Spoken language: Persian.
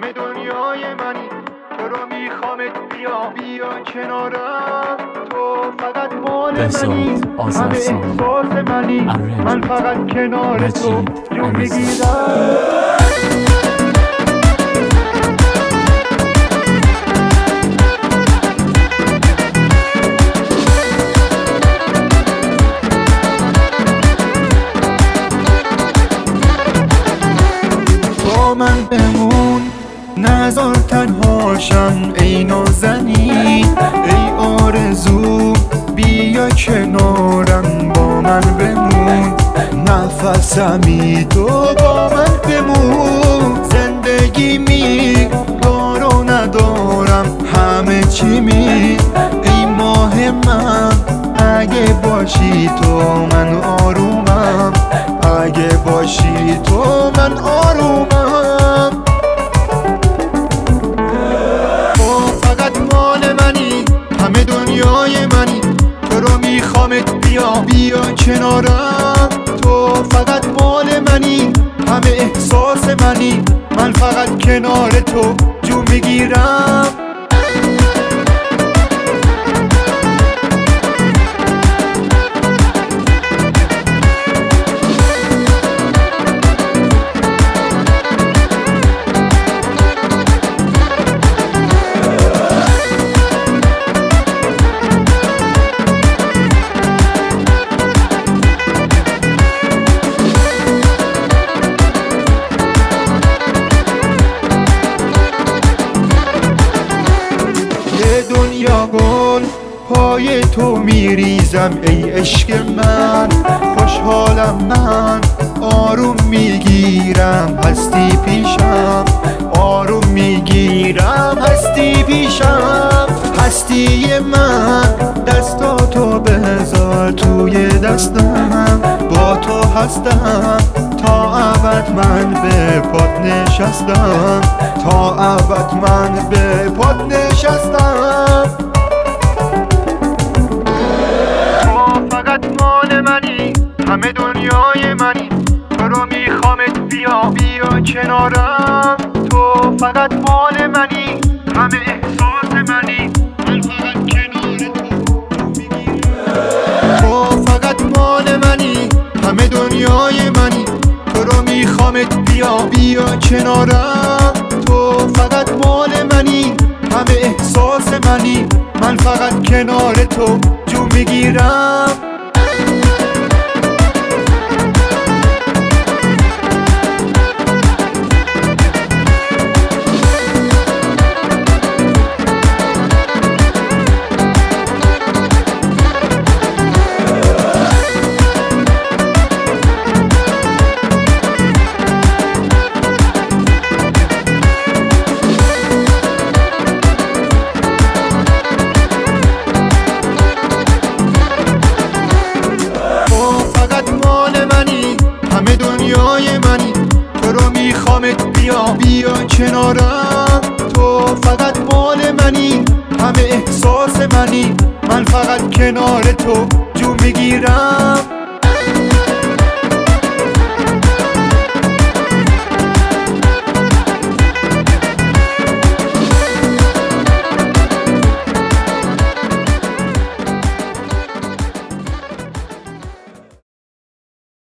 همه دنیای منی، تو رو میخوامت، بیا کنارم. تو فقط مال منی، همه احساس منی، من فقط کنار تو جون میگیرم. من بمون، نذار تنهاشم ای نازنین، ای آرزو بیا کنارم، با من بمون، نفسمی تو با من بمون. زندگی می دارو ندارم، همه چی می ای ماه من، اگه باشی تو من آرومم، اگه باشی تو من آرومم. تو فقط مال منی، همه دنیای منی، تو رو میخوامت، بیا کنارم. تو فقط مال منی، همه احساس منی، من فقط کنار تو جون میگیرم. دنیا گل پای تو میریزم ای عشق من، خوشحالم من، آروم میگیرم هستی پیشم، آروم میگیرم هستی پیشم. هستی من دستاتو بذار توی دستم، با تو هستم تا ابد، من به پات نشستم، تا ابد من به پات نشستم. تو فقط مال منی، همه دنیای منی، تو رو میخوامت، بیا کنارم. تو فقط مال منی، همه احساس منی، من فقط کنار تو میگیرم. تو فقط مال منی، همه دنیای منی، تو رو میخوامت، بیا کنارم. تو فقط مال منی، همه احساس منی، من فقط کنار تو جون میگیرم. همه دنیای منی، تو رو میخوامت، بیا کنارم. تو فقط مال منی، همه احساس منی، من فقط کنار تو جون میگیرم.